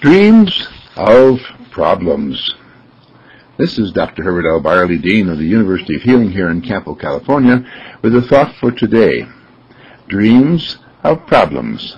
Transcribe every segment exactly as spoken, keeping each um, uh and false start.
Dreams of Problems. This is Doctor Herbert L. Byerly, Dean of the University of Healing here in Campo, California, with a thought for today. Dreams of Problems.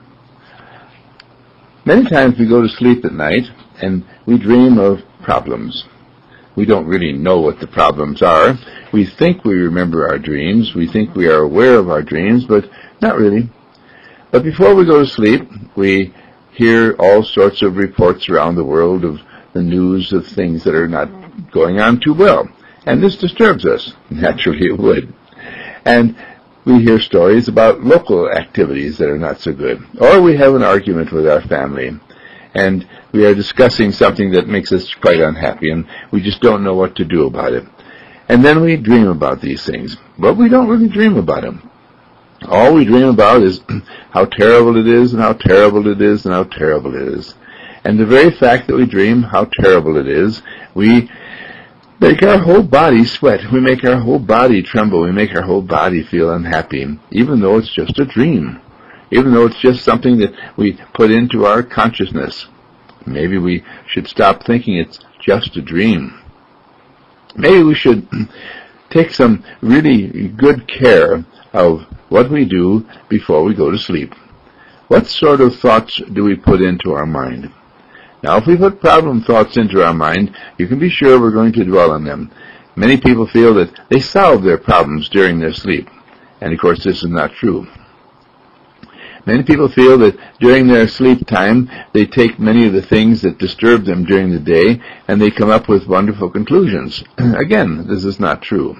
Many times we go to sleep at night and we dream of problems. We don't really know what the problems are. We think we remember our dreams. We think we are aware of our dreams, but not really. But before we go to sleep, we hear all sorts of reports around the world of the news of things that are not going on too well. And this disturbs us. Naturally it would. And we hear stories about local activities that are not so good. Or we have an argument with our family, and we are discussing something that makes us quite unhappy, and we just don't know what to do about it. And then we dream about these things. But we don't really dream about them. All we dream about is how terrible it is, and how terrible it is, and how terrible it is. And the very fact that we dream how terrible it is, we make our whole body sweat. We make our whole body tremble. We make our whole body feel unhappy, even though it's just a dream, even though it's just something that we put into our consciousness. Maybe we should stop thinking it's just a dream. Maybe we should take some really good care of what we do before we go to sleep. What sort of thoughts do we put into our mind? Now, if we put problem thoughts into our mind, you can be sure we're going to dwell on them. Many people feel that they solve their problems during their sleep. And, of course, this is not true. Many people feel that during their sleep time, they take many of the things that disturb them during the day, and they come up with wonderful conclusions. Again, this is not true.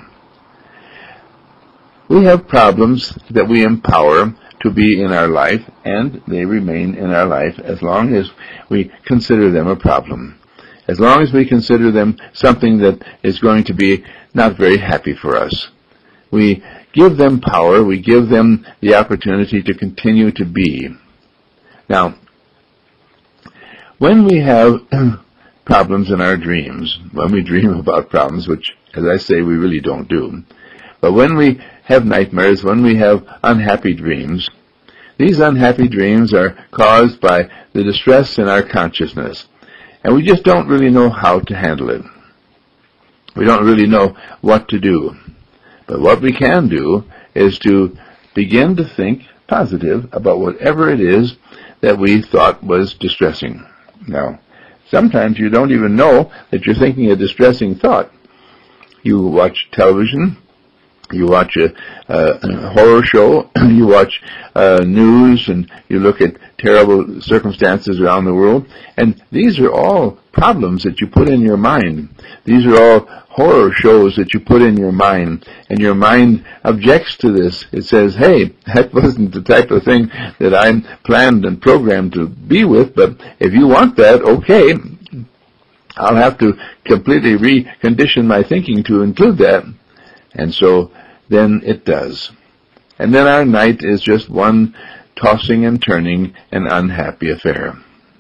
We have problems that we empower to be in our life, and they remain in our life as long as we consider them a problem. As long as we consider them something that is going to be not very happy for us. We give them power, we give them the opportunity to continue to be. Now, when we have problems in our dreams, when we dream about problems, which, as I say, we really don't do, but when we have nightmares, when we have unhappy dreams, these unhappy dreams are caused by the distress in our consciousness, and we just don't really know how to handle it. We don't really know what to do. But what we can do is to begin to think positive about whatever it is that we thought was distressing. Now, sometimes you don't even know that you're thinking a distressing thought. You watch television, you watch a, a horror show, you watch uh, news, and you look at terrible circumstances around the world, and these are all problems that you put in your mind. These are all horror shows that you put in your mind, and your mind objects to this. It says, hey, that wasn't the type of thing that I'm planned and programmed to be with, but if you want that, okay, I'll have to completely recondition my thinking to include that. And so then it does. And then our night is just one tossing and turning and unhappy affair.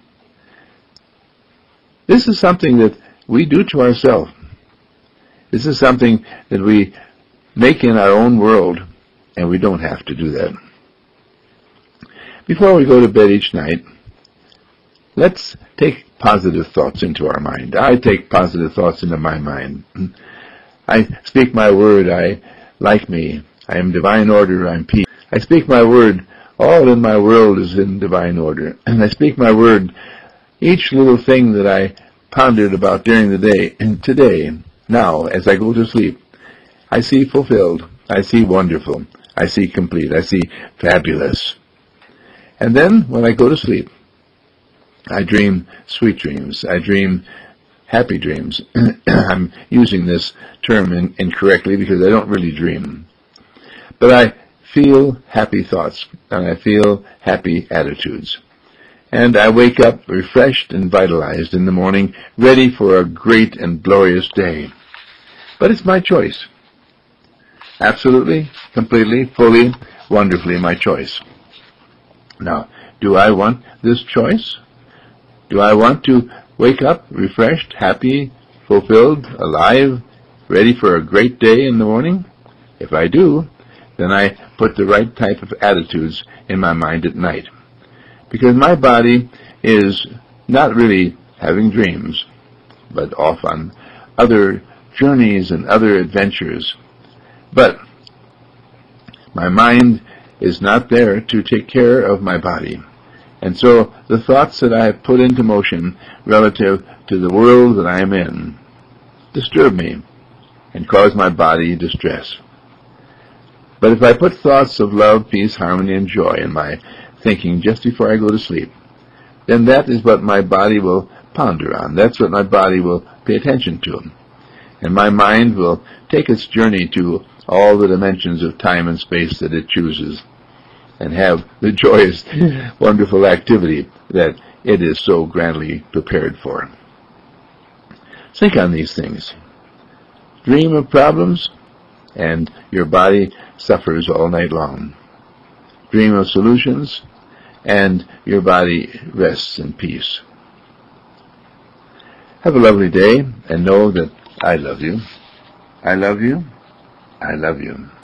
This is something that we do to ourselves. This is something that we make in our own world, and we don't have to do that. Before we go to bed each night, let's take positive thoughts into our mind. I take positive thoughts into my mind. I speak my word, I like me, I am divine order, I am peace. I speak my word, all in my world is in divine order. And I speak my word, each little thing that I pondered about during the day, and today, now, as I go to sleep, I see fulfilled, I see wonderful, I see complete, I see fabulous. And then, when I go to sleep, I dream sweet dreams, I dream happy dreams. I'm using this term in, incorrectly because I don't really dream. But I feel happy thoughts, and I feel happy attitudes. And I wake up refreshed and vitalized in the morning, ready for a great and glorious day. But it's my choice. Absolutely, completely, fully, wonderfully my choice. Now, do I want this choice? Do I want to wake up refreshed, happy, fulfilled, alive, ready for a great day in the morning? If I do, then I put the right type of attitudes in my mind at night. Because my body is not really having dreams, but off on other journeys and other adventures. But my mind is not there to take care of my body. And so the thoughts that I have put into motion relative to the world that I am in disturb me and cause my body distress. But if I put thoughts of love, peace, harmony, and joy in my thinking just before I go to sleep, then that is what my body will ponder on. That's what my body will pay attention to. And my mind will take its journey to all the dimensions of time and space that it chooses and have the joyous, wonderful activity that it is so grandly prepared for. Think on these things. Dream of problems, and your body suffers all night long. Dream of solutions, and your body rests in peace. Have a lovely day, and know that I love you. I love you. I love you.